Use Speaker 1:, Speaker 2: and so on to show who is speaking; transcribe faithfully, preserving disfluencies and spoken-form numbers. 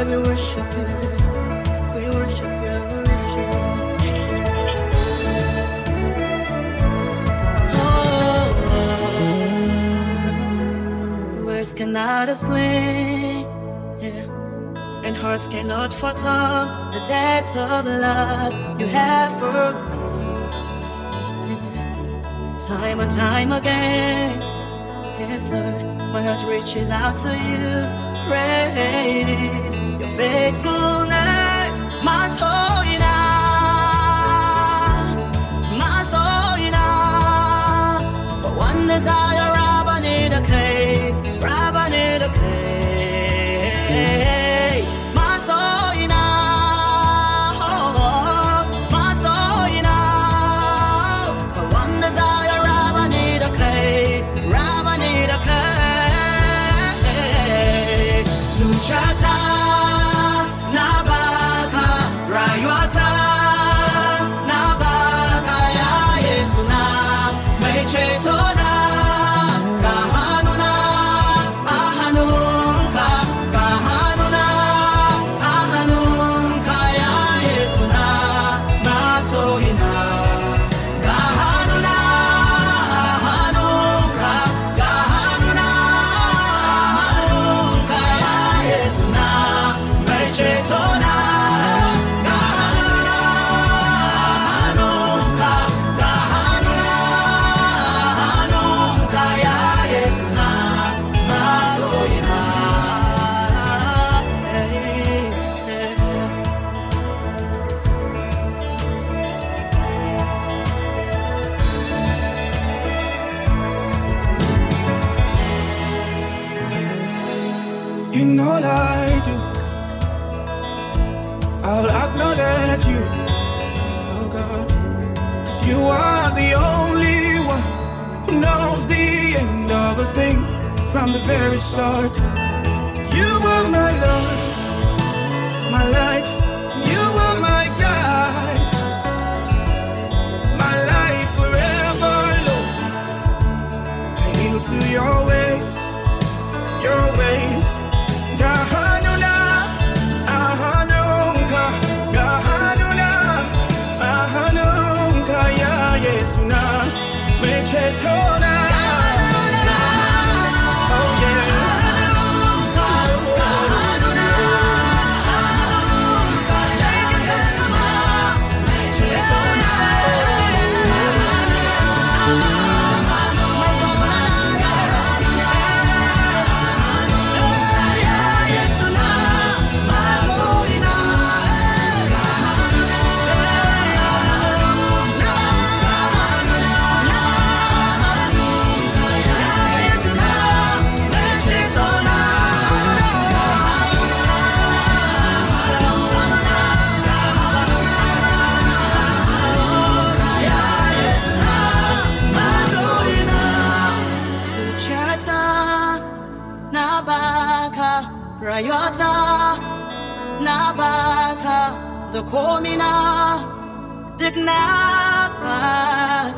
Speaker 1: we worship you. We worship you and we lift you up. Oh, words cannot explain, yeah, and hearts cannot fathom the depth of love you have for me. Time and time again, yes, Lord, my heart reaches out to you. Great is your faithfulness, my soul in awe, my soul in awe. But one desire, Rabbi need a cave, Rabbi need a cave. My soul in awe, my soul in awe. But one desire, Rabbi need a cave, Rabbi need a cave. Suchata nabaka rayuata nabaka ya Yesu na mechetona kahanuna ahanunka kahanuna ahanunka ya Yesu na masoina kahanuna ahanunka kahanuna ahanunka ya Yesu na mechetona kahanunka kahanuna ahanunka ya Yesu na masoina.
Speaker 2: In all I do, I'll acknowledge you, oh God, 'cause you are the only one who knows the end of a thing from the very start. You are my Lord, my light, you are my guide, my life forever, Lord. I yield to your ways, your ways. Gahanuna, ahanunka, gahanuna, ahanunka ya Yesu na mechetona. Oh yeah.
Speaker 1: Suchata nabaka rayota nabaka the komina dignabaka